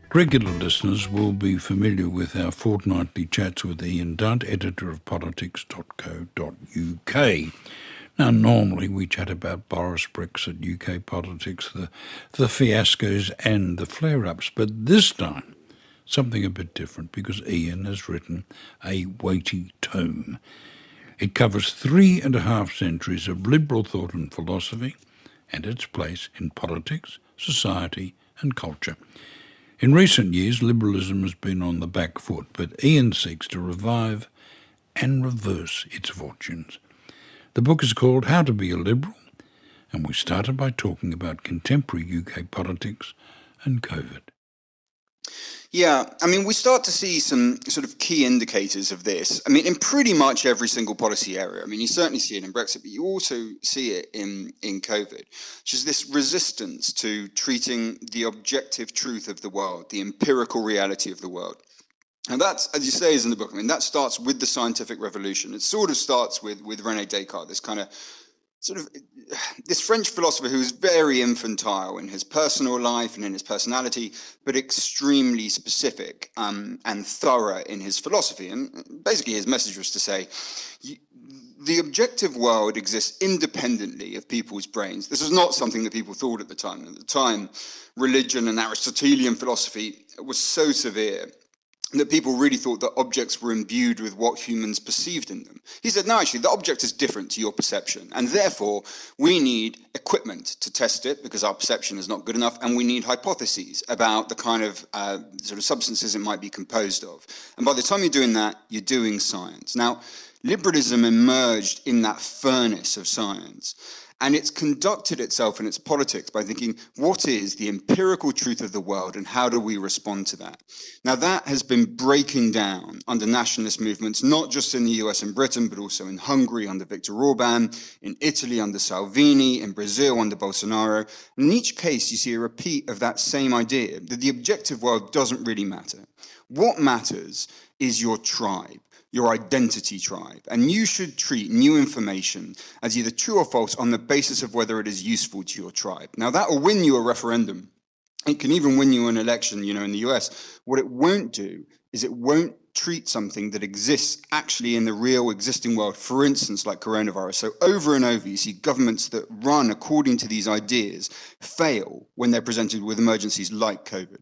Regular listeners will be familiar with our fortnightly chats with Ian Dunt, editor of politics.co.uk. Now, normally we chat about Boris Brexit, UK politics, the fiascos and the flare-ups, but this time something a bit different because Ian has written a weighty tome. It covers 3.5 centuries of liberal thought and philosophy and its place in politics, society and culture. In recent years, liberalism has been on the back foot, but Ian seeks to revive and reverse its fortunes. The book is called How to Be a Liberal, and we started by talking about contemporary UK politics and COVID. Yeah, I mean, we start to see some sort of key indicators of this. I mean, in pretty much every single policy area. I mean, you certainly see it in Brexit, but you also see it in COVID, which is this resistance to treating the objective truth of the world, the empirical reality of the world. And that's, as you say, is in the book. I mean, that starts with the scientific revolution. It sort of starts with René Descartes, this kind of this French philosopher who was very infantile in his personal life and in his personality, but extremely specific and thorough in his philosophy. And basically his message was to say, the objective world exists independently of people's brains. This was not something that people thought at the time. At the time, religion and Aristotelian philosophy was so severe that people really thought that objects were imbued with what humans perceived in them. He said, no, actually, the object is different to your perception, and therefore we need equipment to test it because our perception is not good enough, and we need hypotheses about the kind of sort of substances it might be composed of. And by the time you're doing that, you're doing science. Now, liberalism emerged in that furnace of science. And it's conducted itself in its politics by thinking, what is the empirical truth of the world and how do we respond to that? Now, that has been breaking down under nationalist movements, not just in the US and Britain, but also in Hungary under Viktor Orban, in Italy under Salvini, in Brazil under Bolsonaro. In each case, you see a repeat of that same idea, that the objective world doesn't really matter. What matters is your tribe, your identity tribe, and you should treat new information as either true or false on the basis of whether it is useful to your tribe. Now, that will win you a referendum. It can even win you an election, in the US. What it won't do is it won't treat something that exists actually in the real existing world, for instance, like coronavirus. So over and over, you see governments that run according to these ideas fail when they're presented with emergencies like COVID.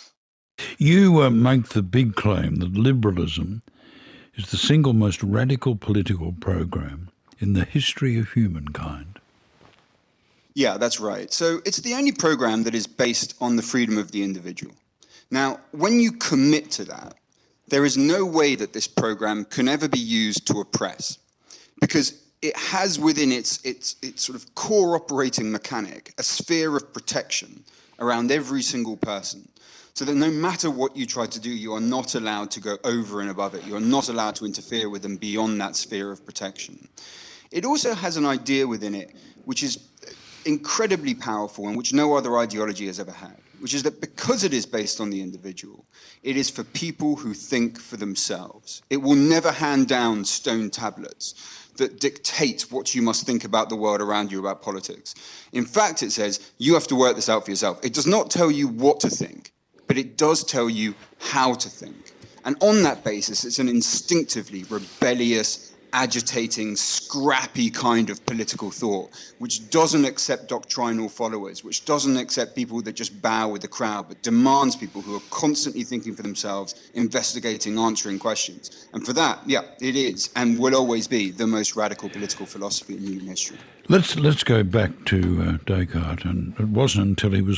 You make the big claim that liberalism is the single most radical political program in the history of humankind. Yeah, that's right. So it's the only program that is based on the freedom of the individual. Now, when you commit to that, there is no way that this program can ever be used to oppress, because it has within its sort of core operating mechanic a sphere of protection around every single person. So that no matter what you try to do, you are not allowed to go over and above it. You are not allowed to interfere with them beyond that sphere of protection. It also has an idea within it which is incredibly powerful and which no other ideology has ever had, which is that because it is based on the individual, it is for people who think for themselves. It will never hand down stone tablets that dictate what you must think about the world around you, about politics. In fact, it says you have to work this out for yourself. It does not tell you what to think, but it does tell you how to think. And on that basis, it's an instinctively rebellious, agitating, scrappy kind of political thought, which doesn't accept doctrinal followers, which doesn't accept people that just bow with the crowd, but demands people who are constantly thinking for themselves, investigating, answering questions. And for that, yeah, it is and will always be the most radical political philosophy in human history. Let's go back to Descartes, and it wasn't until he was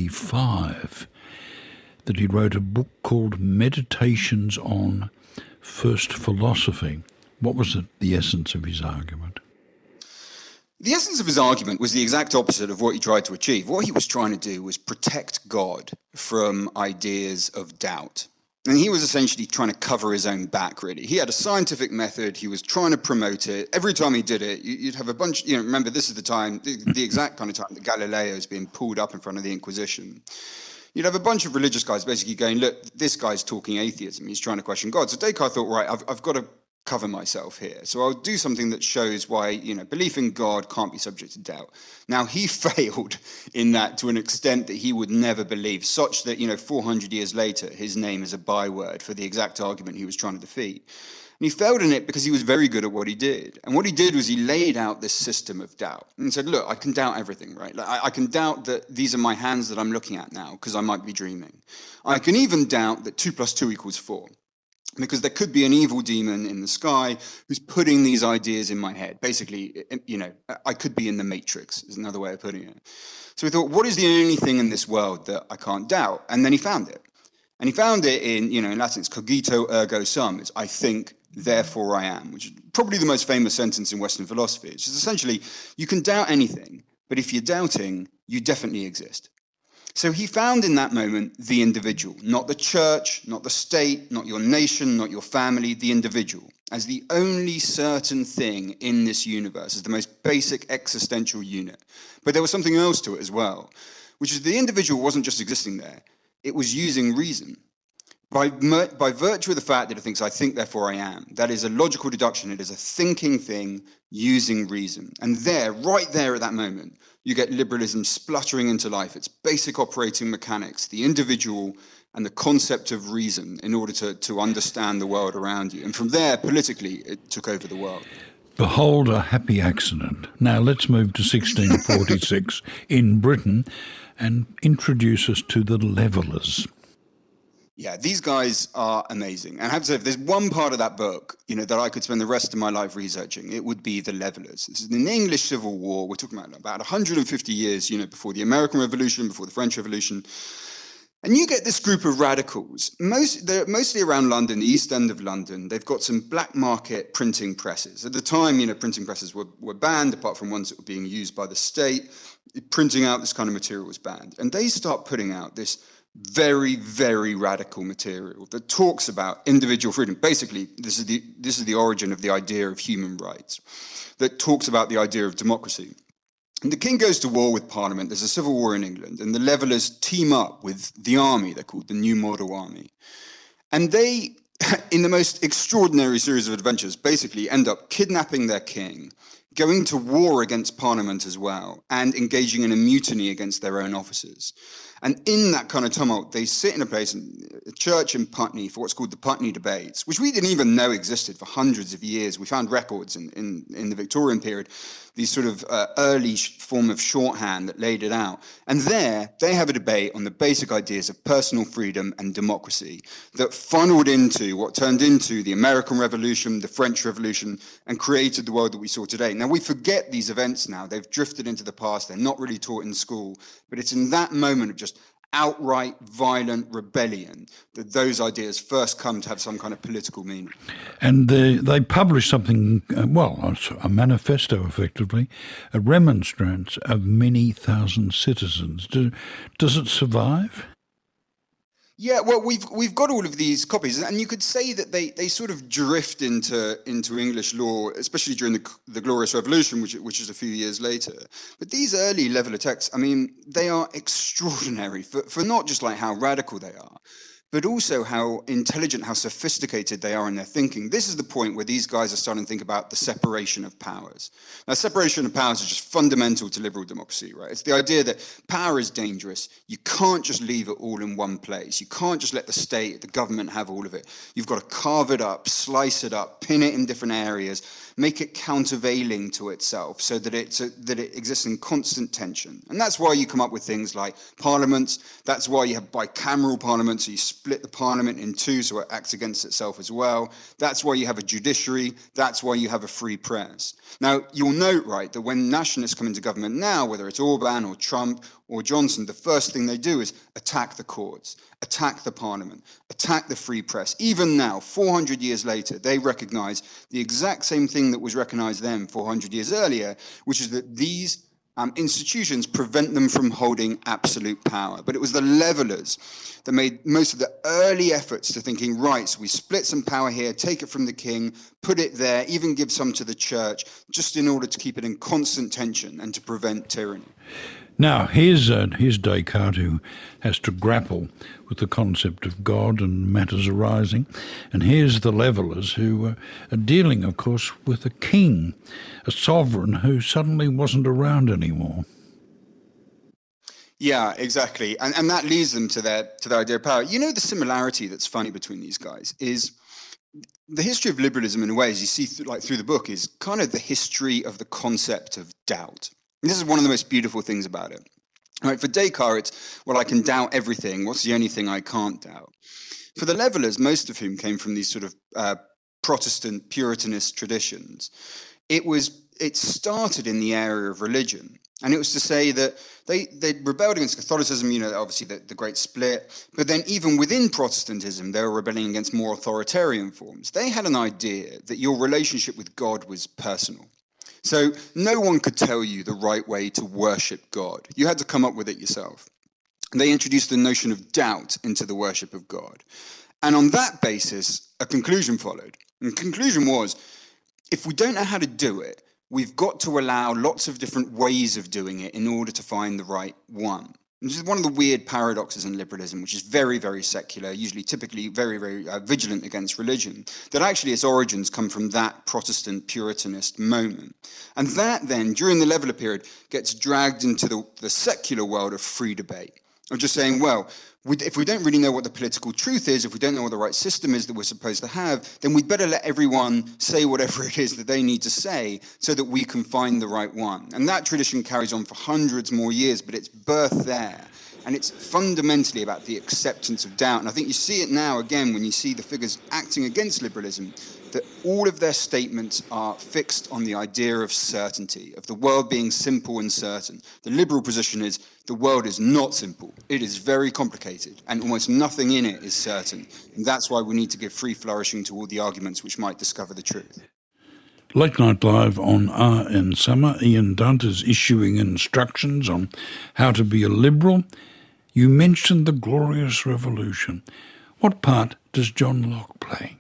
45 that he wrote a book called Meditations on First Philosophy. What was the essence of his argument? The essence of his argument was the exact opposite of what he tried to achieve. What he was trying to do was protect God from ideas of doubt. And he was essentially trying to cover his own back, really. He had a scientific method. He was trying to promote it. Every time he did it, you'd have a bunch, remember, this is the time, the exact kind of time that Galileo is being pulled up in front of the Inquisition. You'd have a bunch of religious guys basically going, look, this guy's talking atheism. He's trying to question God. So Descartes thought, right, I've got to cover myself here. So I'll do something that shows why, belief in God can't be subject to doubt. Now, he failed in that to an extent that he would never believe, such that, 400 years later, his name is a byword for the exact argument he was trying to defeat. And he failed in it because he was very good at what he did. And what he did was he laid out this system of doubt and said, look, I can doubt everything, right? Like, I can doubt that these are my hands that I'm looking at now because I might be dreaming. I can even doubt that 2 + 2 = 4. Because there could be an evil demon in the sky who's putting these ideas in my head. Basically, I could be in the Matrix, is another way of putting it. So we thought, what is the only thing in this world that I can't doubt? And then he found it. And he found it in Latin, it's cogito ergo sum. It's I think, therefore I am, which is probably the most famous sentence in Western philosophy. It's just essentially, you can doubt anything, but if you're doubting, you definitely exist. So he found in that moment the individual, not the church, not the state, not your nation, not your family, the individual, as the only certain thing in this universe, as the most basic existential unit. But there was something else to it as well, which is the individual wasn't just existing there, it was using reason. By virtue of the fact that it thinks, I think, therefore I am, that is a logical deduction. It is a thinking thing using reason. And right there at that moment, you get liberalism spluttering into life. Its basic operating mechanics, the individual and the concept of reason in order to understand the world around you. And from there, politically, it took over the world. Behold a happy accident. Now let's move to 1646 in Britain and introduce us to the Levellers. Yeah, these guys are amazing. And I have to say, if there's one part of that book, that I could spend the rest of my life researching, it would be the Levellers. This is an English Civil War. We're talking about 150 years, before the American Revolution, before the French Revolution. And you get this group of radicals. They're mostly around London, the East End of London. They've got some black market printing presses. At the time, printing presses were banned, apart from ones that were being used by the state. Printing out this kind of material was banned. And they start putting out this very, very radical material that talks about individual freedom. Basically, this is the origin of the idea of human rights, that talks about the idea of democracy. And the king goes to war with Parliament. There's a civil war in England, and the Levellers team up with the army. They're called the New Model Army. And they, in the most extraordinary series of adventures, basically end up kidnapping their king, going to war against Parliament as well, and engaging in a mutiny against their own officers. And in that kind of tumult, they sit in a place, a church in Putney, for what's called the Putney Debates, which we didn't even know existed for hundreds of years. We found records in the Victorian period, these sort of early form of shorthand that laid it out. And there, they have a debate on the basic ideas of personal freedom and democracy that funneled into what turned into the American Revolution, the French Revolution, and created the world that we saw today. Now, we forget these events now. They've drifted into the past. They're not really taught in school. But it's in that moment of just outright violent rebellion that those ideas first come to have some kind of political meaning. And they published something, a manifesto effectively, a remonstrance of many thousand citizens. Does it survive? Yeah, well, we've got all of these copies, and you could say that they sort of drift into English law, especially during the Glorious Revolution, which is a few years later. But these early Leveller texts, I mean, they are extraordinary for not just like how radical they are, but also how intelligent, how sophisticated they are in their thinking. This is the point where these guys are starting to think about the separation of powers. Now, separation of powers is just fundamental to liberal democracy, right? It's the idea that power is dangerous. You can't just leave it all in one place. You can't just let the state, the government have all of it. You've got to carve it up, slice it up, pin it in different areas, make it countervailing to itself so that it exists in constant tension. And that's why you come up with things like parliaments. That's why you have bicameral parliaments, so you split the parliament in two so it acts against itself as well. That's why you have a judiciary. That's why you have a free press. Now, you'll note, right, that when nationalists come into government now, whether it's Orban or Trump or Johnson, the first thing they do is attack the courts, attack the parliament, attack the free press. Even now, 400 years later, they recognize the exact same thing that was recognized then 400 years earlier, which is that these institutions prevent them from holding absolute power. But it was the Levellers that made most of the early efforts to thinking, right, so we split some power here, take it from the king, put it there, even give some to the church, just in order to keep it in constant tension and to prevent tyranny. Now, here's Descartes, who has to grapple with the concept of God and matters arising. And here's the Levellers, who are dealing, of course, with a king, a sovereign who suddenly wasn't around anymore. Yeah, exactly. And that leads them to their idea of power. You know, the similarity that's funny between these guys is the history of liberalism, in a way, as you see through the book, is kind of the history of the concept of doubt. And this is one of the most beautiful things about it. Right, for Descartes, it's, well, I can doubt everything. What's the only thing I can't doubt? For the Levellers, most of whom came from these sort of Protestant Puritanist traditions, it started in the area of religion. And it was to say that they rebelled against Catholicism, you know, obviously the great split. But then even within Protestantism, they were rebelling against more authoritarian forms. They had an idea that your relationship with God was personal. So no one could tell you the right way to worship God. You had to come up with it yourself. And they introduced the notion of doubt into the worship of God. And on that basis, a conclusion followed. And the conclusion was, if we don't know how to do it, we've got to allow lots of different ways of doing it in order to find the right one. And this is one of the weird paradoxes in liberalism, which is very, very secular, usually typically very, very vigilant against religion, that actually its origins come from that Protestant Puritanist moment. And that then, during the Leveller period, gets dragged into the secular world of free debate. Of just saying, well, if we don't really know what the political truth is, if we don't know what the right system is that we're supposed to have, then we'd better let everyone say whatever it is that they need to say so that we can find the right one. And that tradition carries on for hundreds more years, but it's birthed there. And it's fundamentally about the acceptance of doubt. And I think you see it now again when you see the figures acting against liberalism, that all of their statements are fixed on the idea of certainty, of the world being simple and certain. The liberal position is the world is not simple. It is very complicated, and almost nothing in it is certain. And that's why we need to give free flourishing to all the arguments which might discover the truth. Late Night Live on RN Summer. Ian Dunt is issuing instructions on how to be a liberal. You mentioned the Glorious Revolution. What part does John Locke play?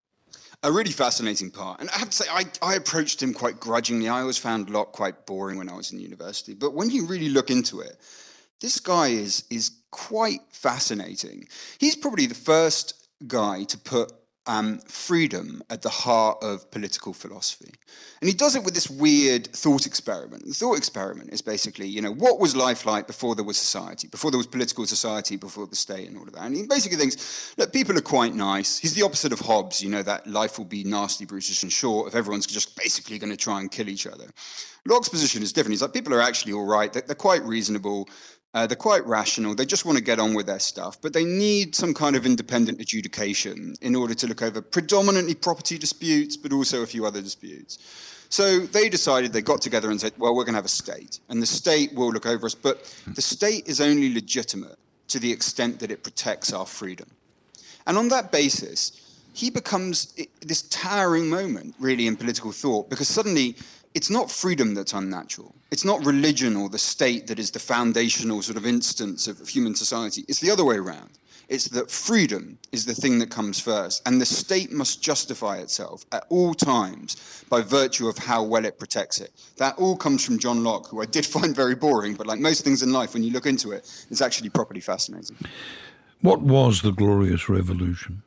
A really fascinating part. And I have to say, I approached him quite grudgingly. I always found Locke quite boring when I was in university. But when you really look into it, this guy is quite fascinating. He's probably the first guy to put freedom at the heart of political philosophy. And he does it with this weird thought experiment. The thought experiment is basically, you know, what was life like before there was society, before there was political society, before the state and all of that. And he basically thinks, look, people are quite nice. He's the opposite of Hobbes, you know, that life will be nasty, brutish and short if everyone's just basically going to try and kill each other. Locke's position is different. He's like, people are actually all right. They're quite reasonable. They're quite rational. They just want to get on with their stuff, but they need some kind of independent adjudication in order to look over predominantly property disputes, but also a few other disputes. So they decided, they got together and said, well, we're going to have a state, and the state will look over us, but the state is only legitimate to the extent that it protects our freedom. And on that basis, he becomes this towering moment, really, in political thought, because suddenly it's not freedom that's unnatural. It's not religion or the state that is the foundational sort of instance of human society. It's the other way around. It's that freedom is the thing that comes first, and the state must justify itself at all times by virtue of how well it protects it. That all comes from John Locke, who I did find very boring, but like most things in life, when you look into it, it's actually properly fascinating. What was the Glorious Revolution?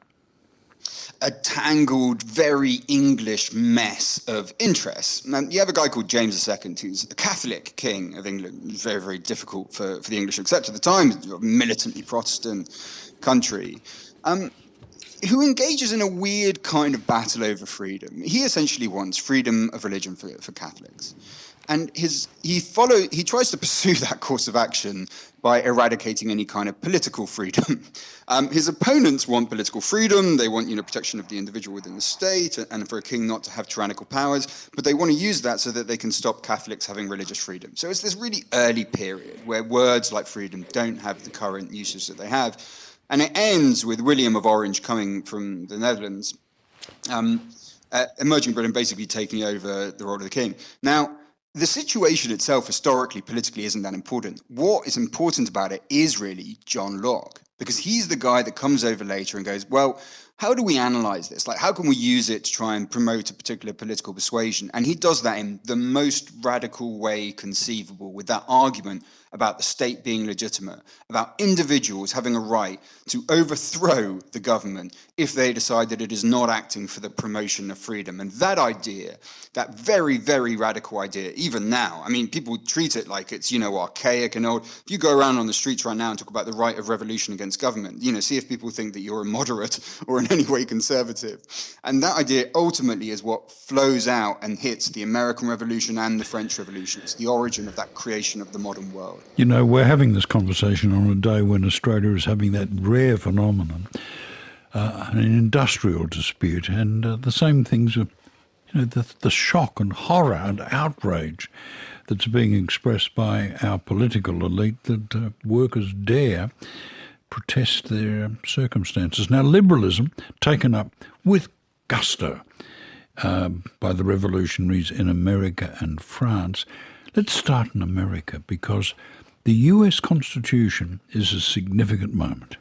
A tangled, very English mess of interests. Now, you have a guy called James II, who's a Catholic king of England. Very, very difficult for the English to accept at the time, a militantly Protestant country, who engages in a weird kind of battle over freedom. He essentially wants freedom of religion for Catholics. And he tries to pursue that course of action by eradicating any kind of political freedom. His opponents want political freedom. They want, protection of the individual within the state, and for a king not to have tyrannical powers. But they want to use that so that they can stop Catholics having religious freedom. So it's this really early period where words like freedom don't have the current uses that they have. And it ends with William of Orange coming from the Netherlands, emerging Britain, basically taking over the role of the king. Now, the situation itself, historically, politically, isn't that important. What is important about it is really John Locke, because he's the guy that comes over later and goes, well, how do we analyze this? Like, how can we use it to try and promote a particular political persuasion? And he does that in the most radical way conceivable, with that argument about the state being legitimate, about individuals having a right to overthrow the government if they decide that it is not acting for the promotion of freedom. And that idea, that very, very radical idea, even now, I mean, people treat it like it's, archaic and old. If you go around on the streets right now and talk about the right of revolution against government, see if people think that you're a moderate or in any way conservative. And that idea ultimately is what flows out and hits the American Revolution and the French Revolution. It's the origin of that creation of the modern world. We're having this conversation on a day when Australia is having that rare phenomenon, an industrial dispute, and the same things are, the shock and horror and outrage that's being expressed by our political elite that workers dare protest their circumstances. Now, liberalism, taken up with gusto by the revolutionaries in America and France. Let's start in America, because the US Constitution is a significant moment.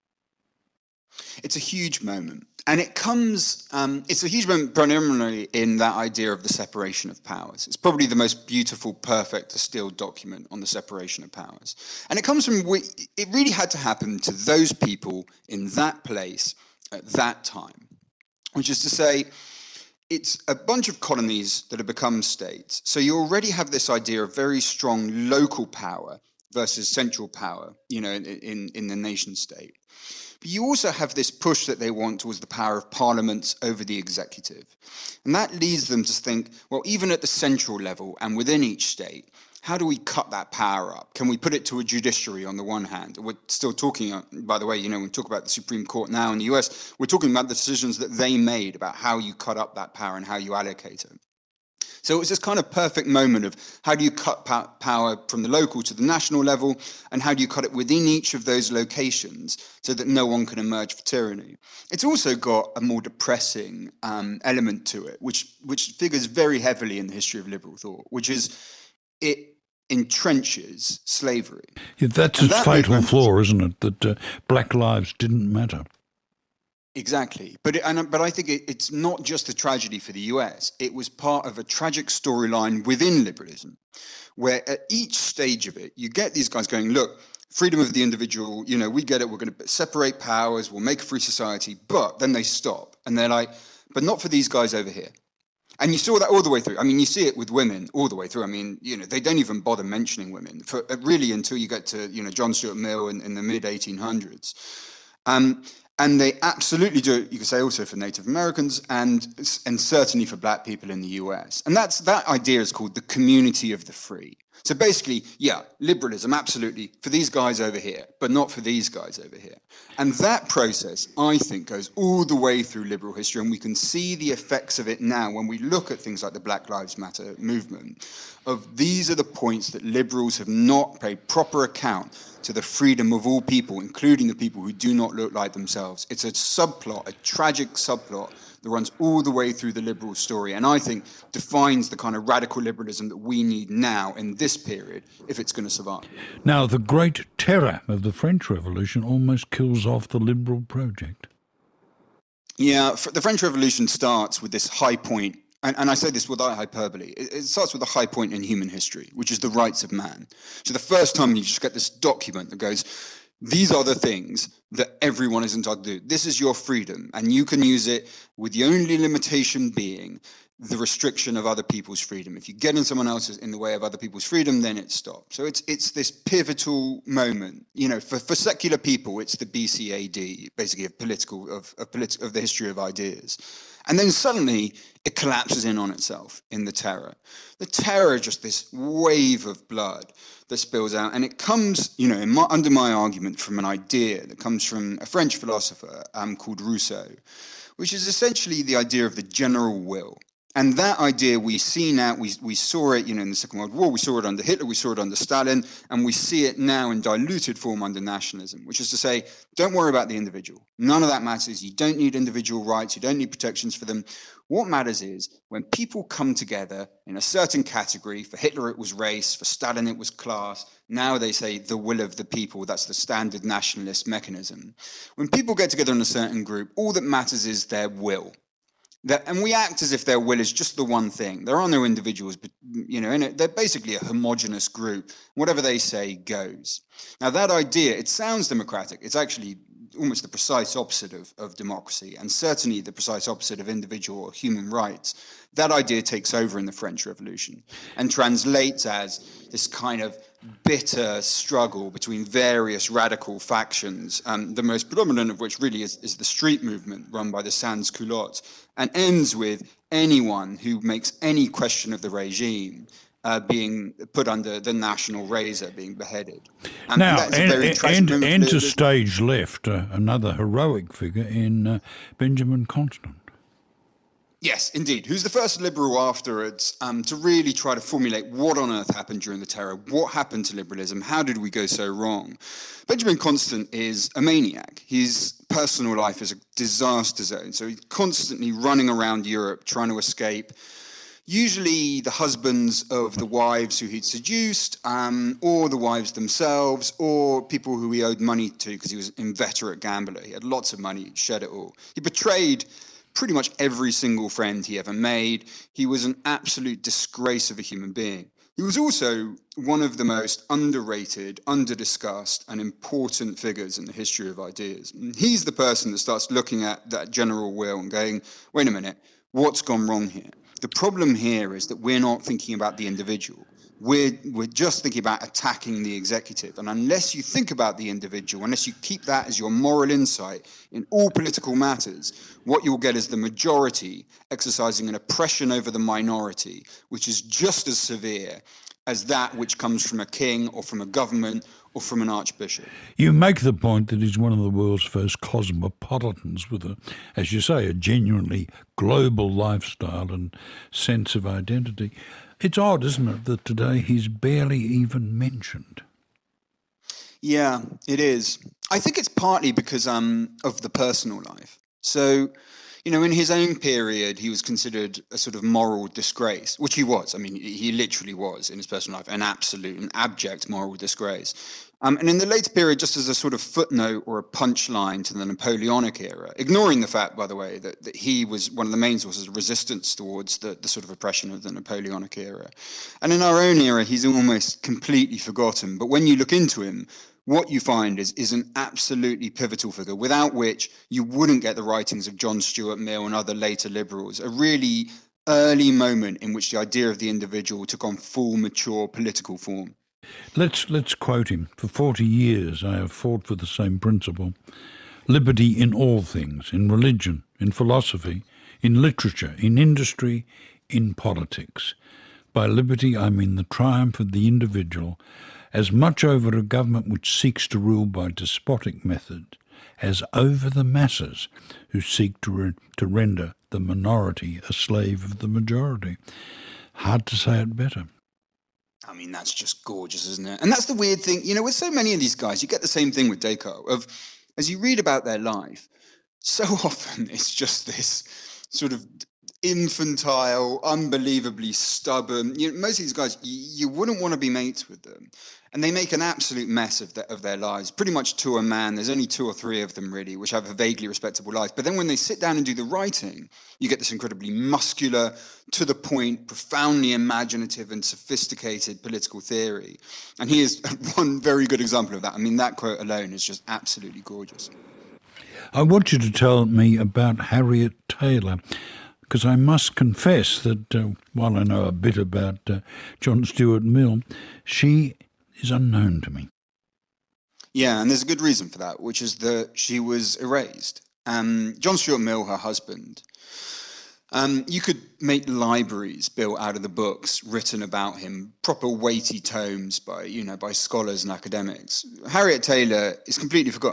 It's a huge moment. And it comes, it's a huge moment primarily in that idea of the separation of powers. It's probably the most beautiful, perfect, distilled document on the separation of powers. And it comes from, it really had to happen to those people in that place at that time, which is to say, it's a bunch of colonies that have become states. So you already have this idea of very strong local power versus central power, in the nation state. But you also have this push that they want towards the power of parliaments over the executive. And that leads them to think, well, even at the central level and within each state, how do we cut that power up? Can we put it to a judiciary on the one hand? We're still talking, by the way, when we talk about the Supreme Court now in the US, we're talking about the decisions that they made about how you cut up that power and how you allocate it. So it's this kind of perfect moment of how do you cut power from the local to the national level, and how do you cut it within each of those locations so that no one can emerge for tyranny. It's also got a more depressing element to it, which figures very heavily in the history of liberal thought, which is it entrenches slavery. Yeah, that's its fatal flaw, isn't it? That black lives didn't matter. Exactly. But I think it's not just a tragedy for the US. It was part of a tragic storyline within liberalism, where at each stage of it, you get these guys going, look, freedom of the individual, we get it, we're going to separate powers, we'll make a free society, but then they stop. And they're like, but not for these guys over here. And you saw that all the way through. I mean, you see it with women all the way through. I mean, they don't even bother mentioning women for really until you get to, John Stuart Mill in the mid-1800s. And they absolutely do it, you could say, also for Native Americans and certainly for black people in the US. And that idea is called the community of the free. So basically, yeah, liberalism, absolutely, for these guys over here, but not for these guys over here. And that process, I think, goes all the way through liberal history, and we can see the effects of it now when we look at things like the Black Lives Matter movement, of these are the points that liberals have not paid proper account to the freedom of all people, including the people who do not look like themselves. It's a subplot, a tragic subplot that runs all the way through the liberal story, and I think defines the kind of radical liberalism that we need now in this period if it's going to survive. Now, the great terror of the French Revolution almost kills off the liberal project. Yeah, the French Revolution starts with this high point, and I say this without hyperbole. It starts with a high point in human history, which is the rights of man. So the first time you just get this document that goes, these are the things that everyone is entitled to do. This is your freedom, and you can use it with the only limitation being the restriction of other people's freedom. If you get in someone else's in the way of other people's freedom, then it stops. So it's this pivotal moment. For secular people, it's the BCAD, basically of the history of ideas. And then suddenly it collapses in on itself in the terror. The terror is just this wave of blood that spills out, and it comes, under my argument, from an idea that comes from a French philosopher called Rousseau, which is essentially the idea of the general will. And that idea we see now, we saw it, in the Second World War, we saw it under Hitler, we saw it under Stalin, and we see it now in diluted form under nationalism, which is to say, don't worry about the individual. None of that matters. You don't need individual rights. You don't need protections for them. What matters is when people come together in a certain category. For Hitler, it was race. For Stalin, it was class. Now they say the will of the people. That's the standard nationalist mechanism. When people get together in a certain group, all that matters is their will. And we act as if their will is just the one thing. There are no individuals, but they're basically a homogenous group. Whatever they say goes. Now that idea, it sounds democratic. It's actually almost the precise opposite of democracy, and certainly the precise opposite of individual or human rights. That idea takes over in the French Revolution and translates as this kind of bitter struggle between various radical factions, the most predominant of which really is the street movement run by the sans-culottes, and ends with anyone who makes any question of the regime being put under the national razor, being beheaded. Now, enter stage left, another heroic figure in Benjamin Constant. Yes, indeed. Who's the first liberal afterwards to really try to formulate what on earth happened during the terror? What happened to liberalism? How did we go so wrong? Benjamin Constant is a maniac. His personal life is a disaster zone. So he's constantly running around Europe trying to escape usually the husbands of the wives who he'd seduced, or the wives themselves, or people who he owed money to because he was an inveterate gambler. He had lots of money, he'd shed it all. He betrayed pretty much every single friend he ever made. He was an absolute disgrace of a human being. He was also one of the most underrated, under-discussed, and important figures in the history of ideas. And he's the person that starts looking at that general will and going, wait a minute, what's gone wrong here? The problem here is that we're not thinking about the individual. We're just thinking about attacking the executive. And unless you think about the individual, unless you keep that as your moral insight in all political matters, what you'll get is the majority exercising an oppression over the minority, which is just as severe as that which comes from a king or from a government or from an archbishop. You make the point that he's one of the world's first cosmopolitans with as you say, a genuinely global lifestyle and sense of identity. It's odd, isn't it, that today he's barely even mentioned? Yeah, it is. I think it's partly because of the personal life. So, in his own period, he was considered a sort of moral disgrace, which he was. I mean, he literally was in his personal life, an absolute, an abject moral disgrace. And in the later period, just as a sort of footnote or a punchline to the Napoleonic era, ignoring the fact, by the way, that he was one of the main sources of resistance towards the sort of oppression of the Napoleonic era. And in our own era, he's almost completely forgotten. But when you look into him, what you find is an absolutely pivotal figure, without which you wouldn't get the writings of John Stuart Mill and other later liberals, a really early moment in which the idea of the individual took on full, mature political form. Let's quote him. For 40 years I have fought for the same principle. Liberty in all things, in religion, in philosophy, in literature, in industry, in politics. By liberty I mean the triumph of the individual, as much over a government which seeks to rule by despotic method as over the masses who seek to render the minority a slave of the majority. Hard to say it better. I mean, that's just gorgeous, isn't it? And that's the weird thing. With so many of these guys, you get the same thing with Descartes. As you read about their life, so often it's just this sort of infantile, unbelievably stubborn. Most of these guys, you wouldn't want to be mates with them. And they make an absolute mess of their lives, pretty much to a man. There's only 2 or 3 of them, really, which have a vaguely respectable life. But then when they sit down and do the writing, you get this incredibly muscular, to the point, profoundly imaginative and sophisticated political theory. And he is one very good example of that. I mean, that quote alone is just absolutely gorgeous. I want you to tell me about Harriet Taylor, because I must confess that while I know a bit about John Stuart Mill, she is unknown to me. Yeah, and there's a good reason for that, which is that she was erased. John Stuart Mill, her husband, you could make libraries built out of the books written about him, proper weighty tomes by scholars and academics. Harriet Taylor is completely forgotten.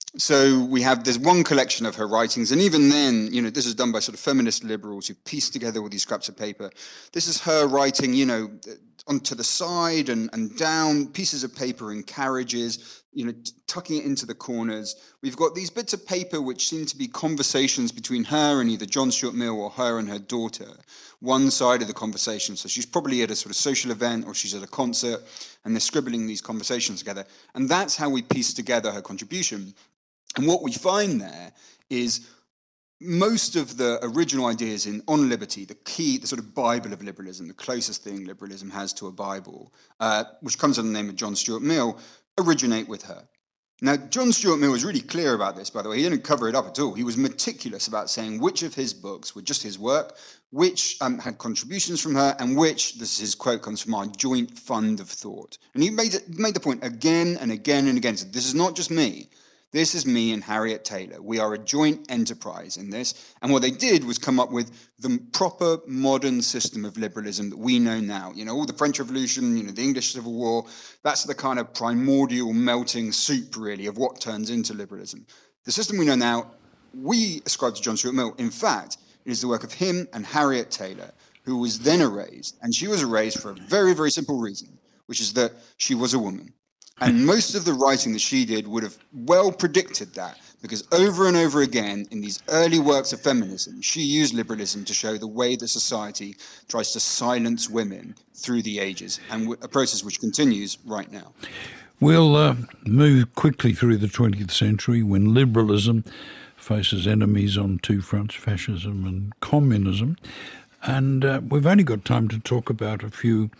So there's one collection of her writings, and even then, this is done by sort of feminist liberals who pieced together all these scraps of paper. This is her writing, onto the side and down, pieces of paper in carriages, tucking it into the corners. We've got these bits of paper which seem to be conversations between her and either John Stuart Mill or her and her daughter. One side of the conversation, so she's probably at a sort of social event or she's at a concert, and they're scribbling these conversations together. And that's how we piece together her contribution. And what we find there is most of the original ideas on liberty, the sort of Bible of liberalism, the closest thing liberalism has to a Bible, which comes under the name of John Stuart Mill, originate with her. Now, John Stuart Mill was really clear about this, by the way. He didn't cover it up at all. He was meticulous about saying which of his books were just his work, which had contributions from her, and which, this is his quote, comes from our joint fund of thought. And he made the point again and again and again. So this is not just me. This is me and Harriet Taylor. We are a joint enterprise in this. And what they did was come up with the proper modern system of liberalism that we know now. All the French Revolution, the English Civil War, that's the kind of primordial melting soup, really, of what turns into liberalism. The system we know now, we ascribe to John Stuart Mill. In fact, it is the work of him and Harriet Taylor, who was then erased. And she was erased for a very, very simple reason, which is that she was a woman. And most of the writing that she did would have well predicted that, because over and over again in these early works of feminism, she used liberalism to show the way that society tries to silence women through the ages, and a process which continues right now. We'll move quickly through the 20th century when liberalism faces enemies on two fronts, fascism and communism. And we've only got time to talk about a few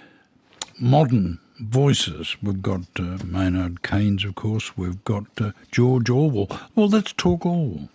modern voices. We've got Maynard Keynes, of course. We've got George Orwell. Well, let's talk Orwell.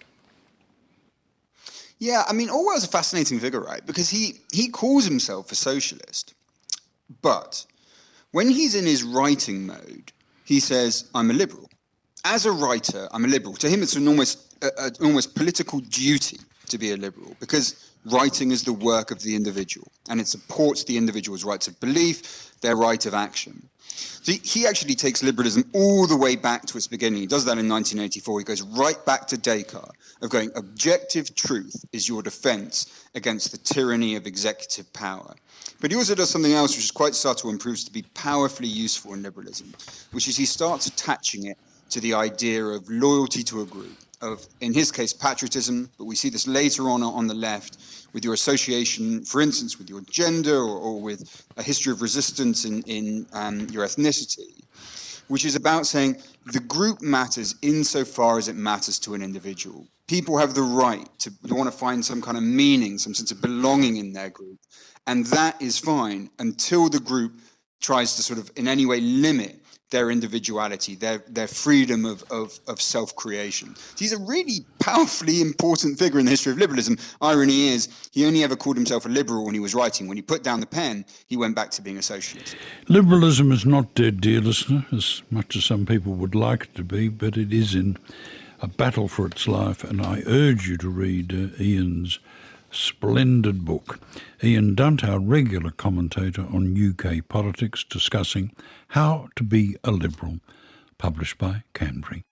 Yeah, Orwell's a fascinating figure, right? Because he calls himself a socialist. But when he's in his writing mode, he says, I'm a liberal. As a writer, I'm a liberal. To him, it's an almost political duty to be a liberal, because writing is the work of the individual, and it supports the individual's rights of belief, their right of action. So he actually takes liberalism all the way back to its beginning. He does that in 1984. He goes right back to Descartes, of going, objective truth is your defense against the tyranny of executive power. But he also does something else which is quite subtle and proves to be powerfully useful in liberalism, which is he starts attaching it to the idea of loyalty to a group, of, in his case, patriotism, but we see this later on the left, with your association, for instance, with your gender or with a history of resistance in your ethnicity, which is about saying the group matters insofar as it matters to an individual. People have the right to want to find some kind of meaning, some sense of belonging in their group, and that is fine until the group tries to sort of in any way limit their individuality, their freedom of self-creation. So he's a really powerfully important figure in the history of liberalism. Irony is, he only ever called himself a liberal when he was writing. When he put down the pen, he went back to being a socialist. Liberalism is not dead, dear listener, as much as some people would like it to be, but it is in a battle for its life, and I urge you to read Ian's splendid book. Ian Dunt, our regular commentator on UK politics, discussing How to Be a Liberal, published by Canberra.